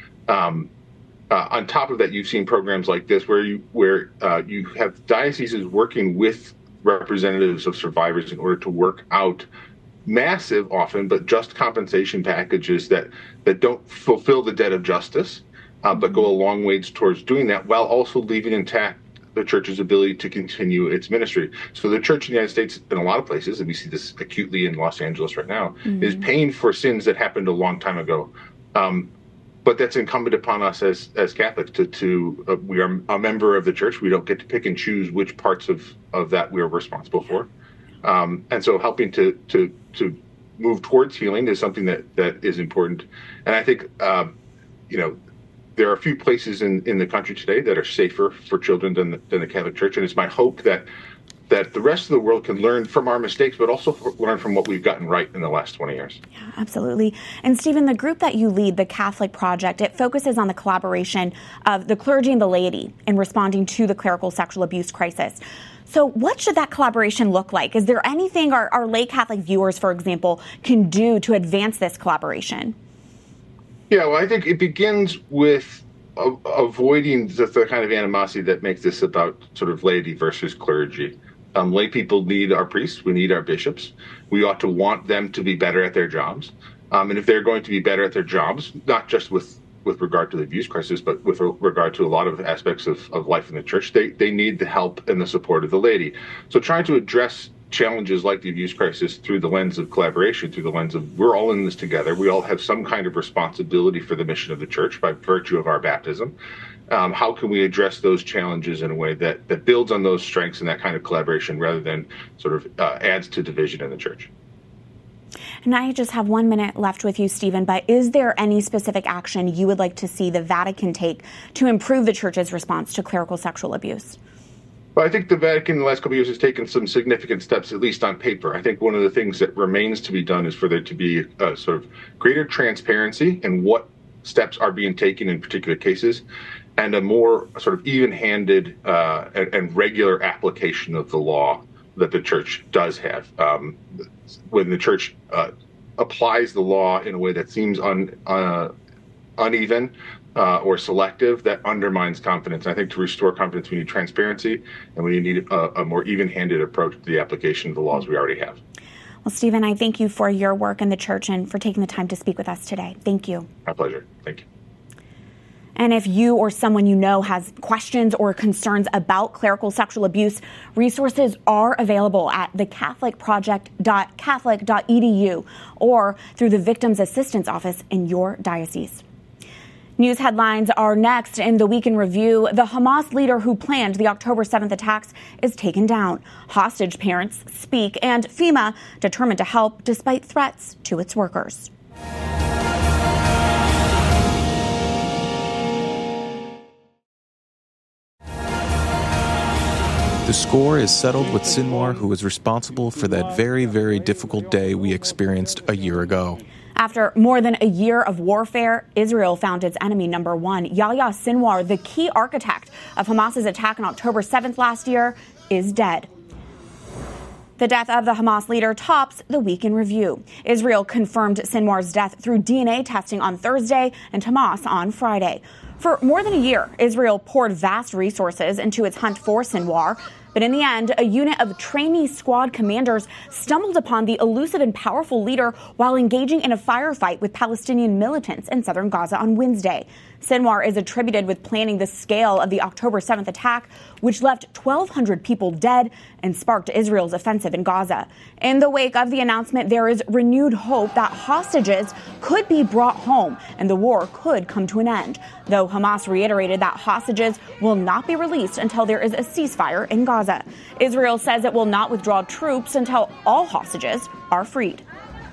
Um, uh, on top of that, you've seen programs like this where you where uh, you have dioceses working with representatives of survivors in order to work out massive, often, but just compensation packages that, that don't fulfill the debt of justice, uh, but go a long ways towards doing that while also leaving intact the church's ability to continue its ministry. So the church in the United States, in a lot of places, and we see this acutely in Los Angeles right now, mm-hmm. is paying for sins that happened a long time ago. Um, But that's incumbent upon us as as Catholics to to uh, we are a member of the church. We don't get to pick and choose which parts of, of that we are responsible for, um, and so helping to to to move towards healing is something that, that is important. And I think uh, you know there are a few places in, in the country today that are safer for children than the, than the Catholic Church, and it's my hope that that the rest of the world can learn from our mistakes, but also learn from what we've gotten right in the last twenty years. Yeah, absolutely. And Stephen, the group that you lead, the Catholic Project, it focuses on the collaboration of the clergy and the laity in responding to the clerical sexual abuse crisis. So what should that collaboration look like? Is there anything our, our lay Catholic viewers, for example, can do to advance this collaboration? Yeah, well, I think it begins with uh, avoiding the, the kind of animosity that makes this about sort of laity versus clergy. Um, lay people need our priests. We need our bishops. We ought to want them to be better at their jobs. Um, and if they're going to be better at their jobs, not just with, with regard to the abuse crisis, but with regard to a lot of aspects of, of life in the church, they, they need the help and the support of the laity. So trying to address challenges like the abuse crisis through the lens of collaboration, through the lens of we're all in this together. We all have some kind of responsibility for the mission of the church by virtue of our baptism. Um, how can we address those challenges in a way that, that builds on those strengths and that kind of collaboration rather than sort of uh, adds to division in the church? And I just have one minute left with you, Stephen, but is there any specific action you would like to see the Vatican take to improve the church's response to clerical sexual abuse? Well, I think the Vatican in the last couple of years has taken some significant steps, at least on paper. I think one of the things that remains to be done is for there to be a sort of greater transparency in what steps are being taken in particular cases, and a more sort of even-handed uh, and, and regular application of the law that the church does have. Um, when the church uh, applies the law in a way that seems un, uh, uneven uh, or selective, that undermines confidence. And I think to restore confidence, we need transparency, and we need a, a more even-handed approach to the application of the laws we already have. Well, Stephen, I thank you for your work in the church and for taking the time to speak with us today. Thank you. My pleasure. Thank you. And if you or someone you know has questions or concerns about clerical sexual abuse, resources are available at the catholic project dot catholic dot e d u or through the Victims Assistance Office in your diocese. News headlines are next in the Week in Review. The Hamas leader who planned the October seventh attacks is taken down. Hostage parents speak, and FEMA determined to help despite threats to its workers. The score is settled with Sinwar, who was responsible for that very, very difficult day we experienced a year ago. After more than a year of warfare, Israel found its enemy number one. Yahya Sinwar, the key architect of Hamas's attack on October seventh last year, is dead. The death of the Hamas leader tops the Week in Review. Israel confirmed Sinwar's death through D N A testing on Thursday and Hamas on Friday. For more than a year, Israel poured vast resources into its hunt for Sinwar. But in the end, a unit of trainee squad commanders stumbled upon the elusive and powerful leader while engaging in a firefight with Palestinian militants in southern Gaza on Wednesday. Sinwar is attributed with planning the scale of the October seventh attack, which left twelve hundred people dead and sparked Israel's offensive in Gaza. In the wake of the announcement, there is renewed hope that hostages could be brought home and the war could come to an end, though Hamas reiterated that hostages will not be released until there is a ceasefire in Gaza. Israel says it will not withdraw troops until all hostages are freed.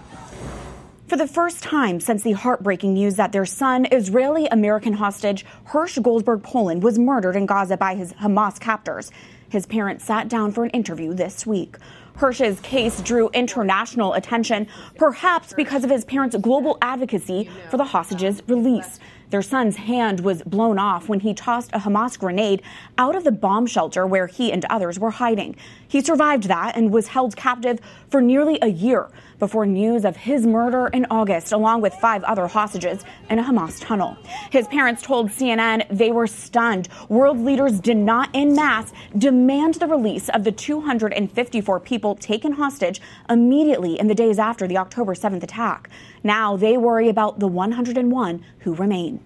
For the first time since the heartbreaking news that their son, Israeli-American hostage Hersh Goldberg Poland, was murdered in Gaza by his Hamas captors, his parents sat down for an interview this week. Hersh's case drew international attention, perhaps because of his parents' global advocacy for the hostages' release. Their son's hand was blown off when he tossed a Hamas grenade out of the bomb shelter where he and others were hiding. He survived that and was held captive for nearly a year before news of his murder in August, along with five other hostages in a Hamas tunnel. His parents told C N N they were stunned. World leaders did not en masse demand the release of the two hundred fifty-four people taken hostage immediately in the days after the October seventh attack. Now they worry about the one hundred one who remain.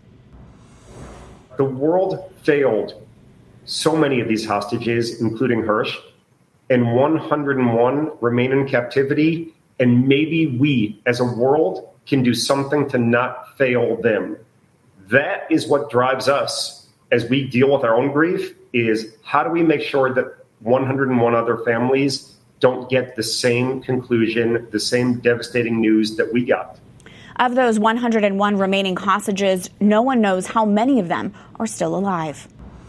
The world failed so many of these hostages, including Hersh, and one hundred one remain in captivity. And maybe we, as a world, can do something to not fail them. That is what drives us as we deal with our own grief, is how do we make sure that one hundred one other families don't get the same conclusion, the same devastating news that we got. Of those one hundred one remaining hostages, no one knows how many of them are still alive.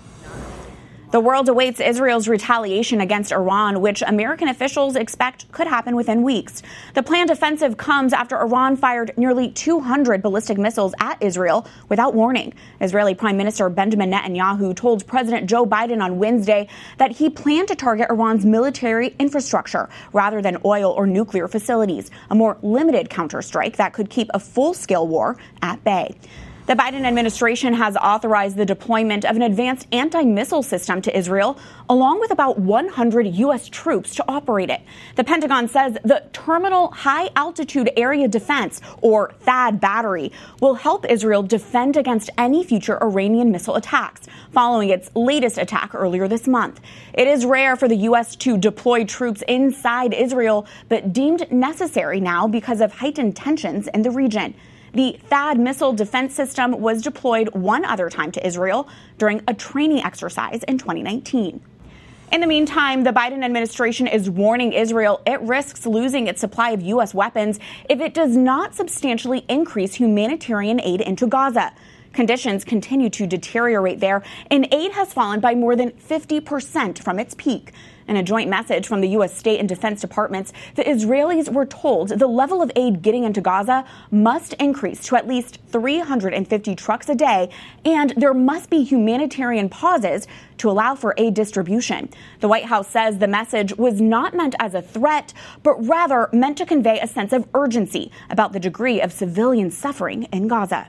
The world awaits Israel's retaliation against Iran, which American officials expect could happen within weeks. The planned offensive comes after Iran fired nearly two hundred ballistic missiles at Israel without warning. Israeli Prime Minister Benjamin Netanyahu told President Joe Biden on Wednesday that he planned to target Iran's military infrastructure rather than oil or nuclear facilities, a more limited counterstrike that could keep a full-scale war at bay. The Biden administration has authorized the deployment of an advanced anti-missile system to Israel, along with about one hundred U S troops to operate it. The Pentagon says the Terminal High Altitude Area Defense, or THAAD battery, will help Israel defend against any future Iranian missile attacks, following its latest attack earlier this month. It is rare for the U S to deploy troops inside Israel, but deemed necessary now because of heightened tensions in the region. The THAAD missile defense system was deployed one other time to Israel during a training exercise in twenty nineteen. In the meantime, the Biden administration is warning Israel it risks losing its supply of U S weapons if it does not substantially increase humanitarian aid into Gaza. Conditions continue to deteriorate there, and aid has fallen by more than fifty percent from its peak. In a joint message from the U S State and Defense Departments, the Israelis were told the level of aid getting into Gaza must increase to at least three hundred fifty trucks a day, and there must be humanitarian pauses to allow for aid distribution. The White House says the message was not meant as a threat, but rather meant to convey a sense of urgency about the degree of civilian suffering in Gaza.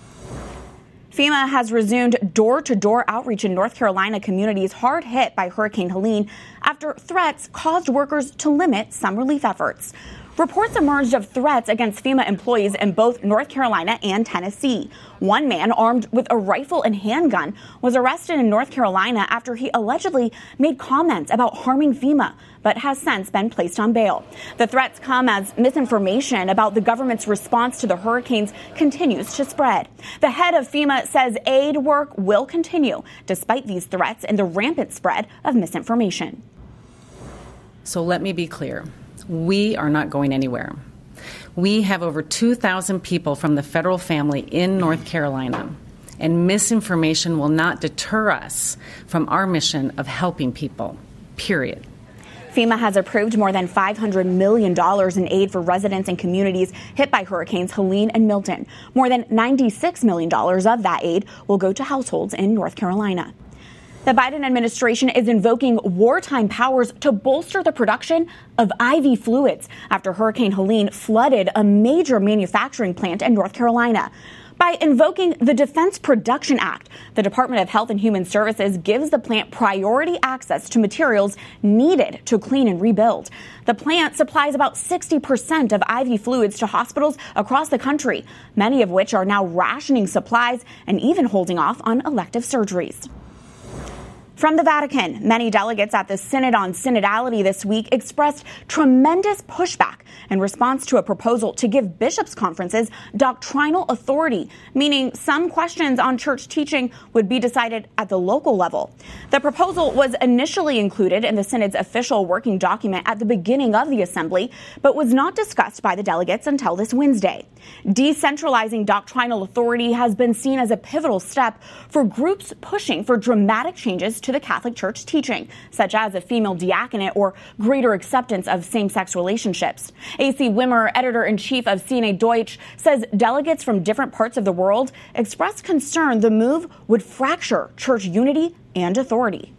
FEMA has resumed door-to-door outreach in North Carolina communities hard hit by Hurricane Helene after threats caused workers to limit some relief efforts. Reports emerged of threats against FEMA employees in both North Carolina and Tennessee. One man armed with a rifle and handgun was arrested in North Carolina after he allegedly made comments about harming FEMA, but has since been placed on bail. The threats come as misinformation about the government's response to the hurricanes continues to spread. The head of FEMA says aid work will continue despite these threats and the rampant spread of misinformation. So let me be clear. We are not going anywhere. We have over two thousand people from the federal family in North Carolina, and misinformation will not deter us from our mission of helping people, period. FEMA has approved more than five hundred million dollars in aid for residents and communities hit by hurricanes Helene and Milton. More than ninety-six million dollars of that aid will go to households in North Carolina. The Biden administration is invoking wartime powers to bolster the production of I V fluids after Hurricane Helene flooded a major manufacturing plant in North Carolina. By invoking the Defense Production Act, the Department of Health and Human Services gives the plant priority access to materials needed to clean and rebuild. The plant supplies about sixty percent of I V fluids to hospitals across the country, many of which are now rationing supplies and even holding off on elective surgeries. From the Vatican, many delegates at the Synod on Synodality this week expressed tremendous pushback in response to a proposal to give bishops' conferences doctrinal authority, meaning some questions on church teaching would be decided at the local level. The proposal was initially included in the Synod's official working document at the beginning of the assembly, but was not discussed by the delegates until this Wednesday. Decentralizing doctrinal authority has been seen as a pivotal step for groups pushing for dramatic changes to the Catholic Church teaching, such as a female diaconate or greater acceptance of same-sex relationships. A C Wimmer, editor-in-chief of C N A Deutsch, says delegates from different parts of the world expressed concern the move would fracture church unity and authority.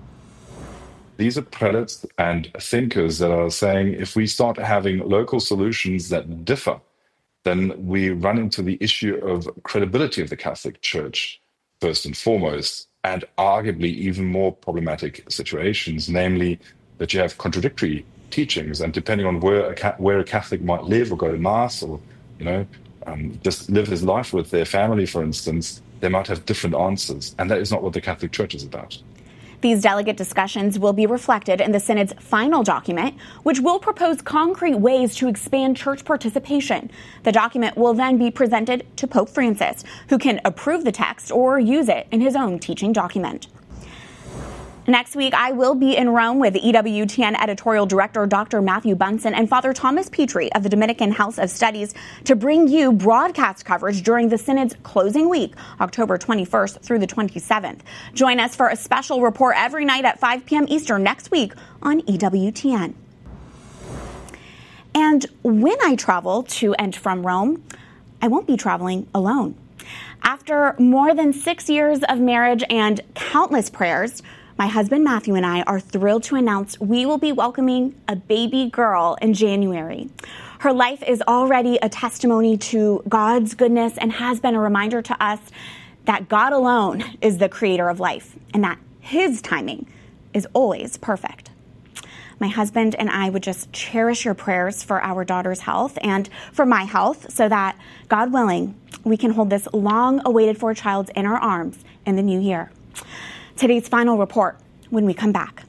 These are prelates and thinkers that are saying if we start having local solutions that differ, then we run into the issue of credibility of the Catholic Church, first and foremost, and arguably even more problematic situations, namely that you have contradictory teachings, and depending on where a, where a Catholic might live or go to Mass or, you know, um, just live his life with their family, for instance, they might have different answers. And that is not what the Catholic Church is about. These delegate discussions will be reflected in the Synod's final document, which will propose concrete ways to expand church participation. The document will then be presented to Pope Francis, who can approve the text or use it in his own teaching document. Next week, I will be in Rome with E W T N editorial director Doctor Matthew Bunson and Father Thomas Petrie of the Dominican House of Studies to bring you broadcast coverage during the Synod's closing week, October twenty-first through the twenty-seventh. Join us for a special report every night at five p.m. Eastern next week on E W T N. And when I travel to and from Rome, I won't be traveling alone. After more than six years of marriage and countless prayers, my husband Matthew and I are thrilled to announce we will be welcoming a baby girl in January. Her life is already a testimony to God's goodness and has been a reminder to us that God alone is the creator of life and that his timing is always perfect. My husband and I would just cherish your prayers for our daughter's health and for my health so that, God willing, we can hold this long-awaited for child in our arms in the new year. Today's final report when we come back.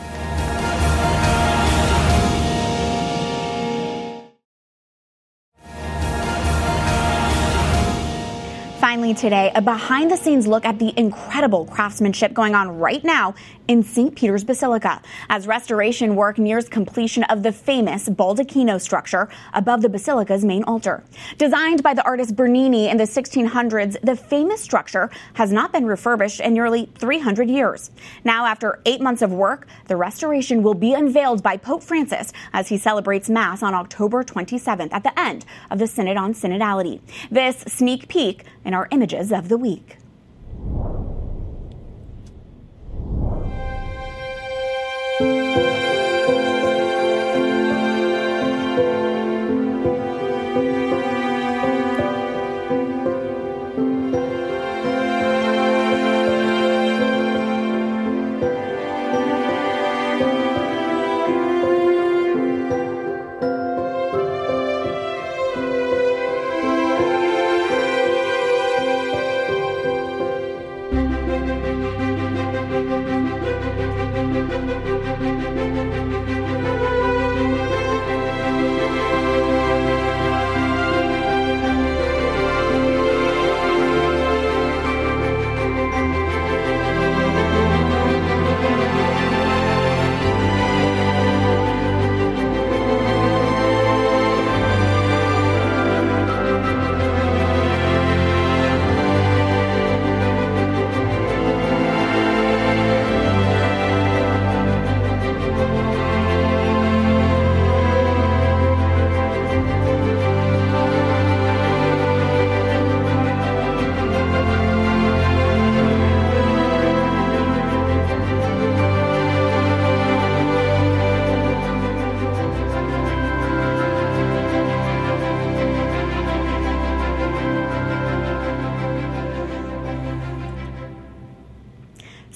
Finally today, a behind-the-scenes look at the incredible craftsmanship going on right now in Saint Peter's Basilica as restoration work nears completion of the famous baldacchino structure above the basilica's main altar. Designed by the artist Bernini in the sixteen hundreds, the famous structure has not been refurbished in nearly three hundred years. Now, after eight months of work, the restoration will be unveiled by Pope Francis as he celebrates Mass on October twenty-seventh at the end of the Synod on Synodality. This sneak peek in our images of the week.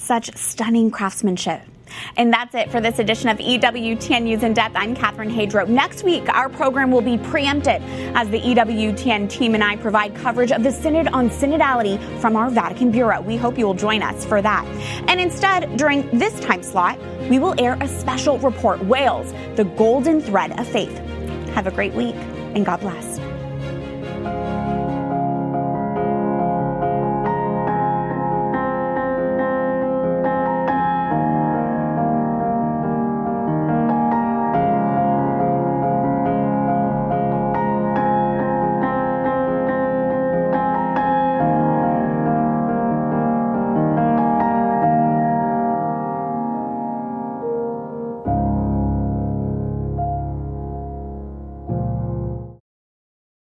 Such stunning craftsmanship. And that's it for this edition of E W T N News in Depth. I'm Catherine Hadro. Next week, our program will be preempted as the E W T N team and I provide coverage of the Synod on Synodality from our Vatican Bureau. We hope you will join us for that. And instead, during this time slot, we will air a special report, Wales, the Golden Thread of Faith. Have a great week, and God bless.